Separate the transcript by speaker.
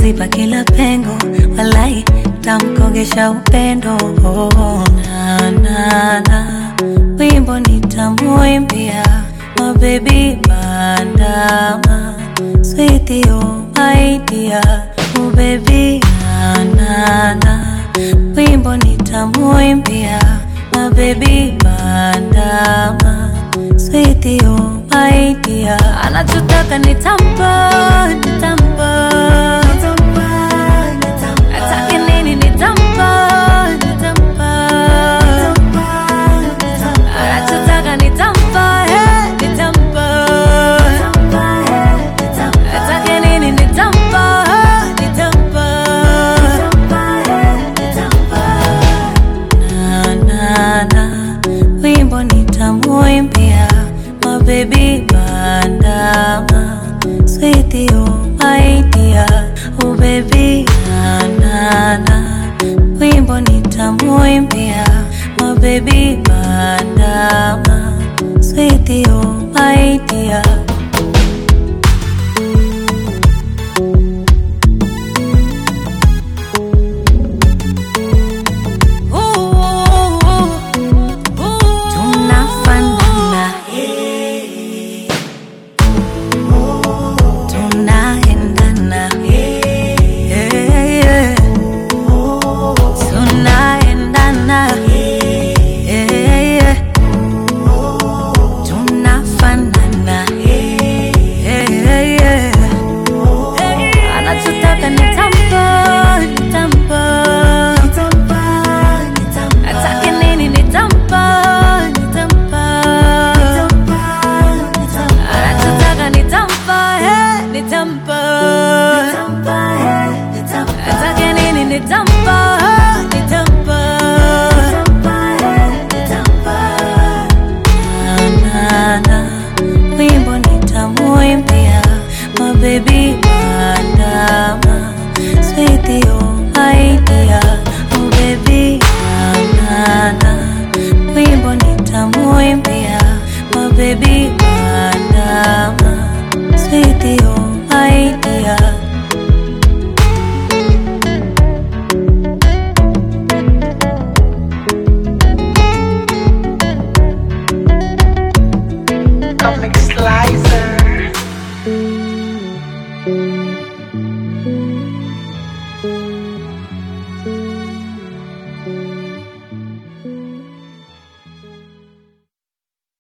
Speaker 1: nitaziba kila pengo, walai tamkogesha upendo. Oh, na na na, wimbo nitamuimbia, my baby bandama, sweetie oh my dear, oh baby na na na, wimbo nitamuimbia, my baby bandama, sweetie oh my dear. Anachotaka nitampa, nitampa, atake nini nitampa, nitampa, anachotaka nitampa, nitampa, atake nini nitampa, nitampa, na na na, wimbo nitamuimbia, my baby bandama, sweetie oh my dear, oh baby na na na, wimbo nitamuimbia, my baby bandama, sweetie oh my dear.
Speaker 2: Nitampa, atake nini nitampa.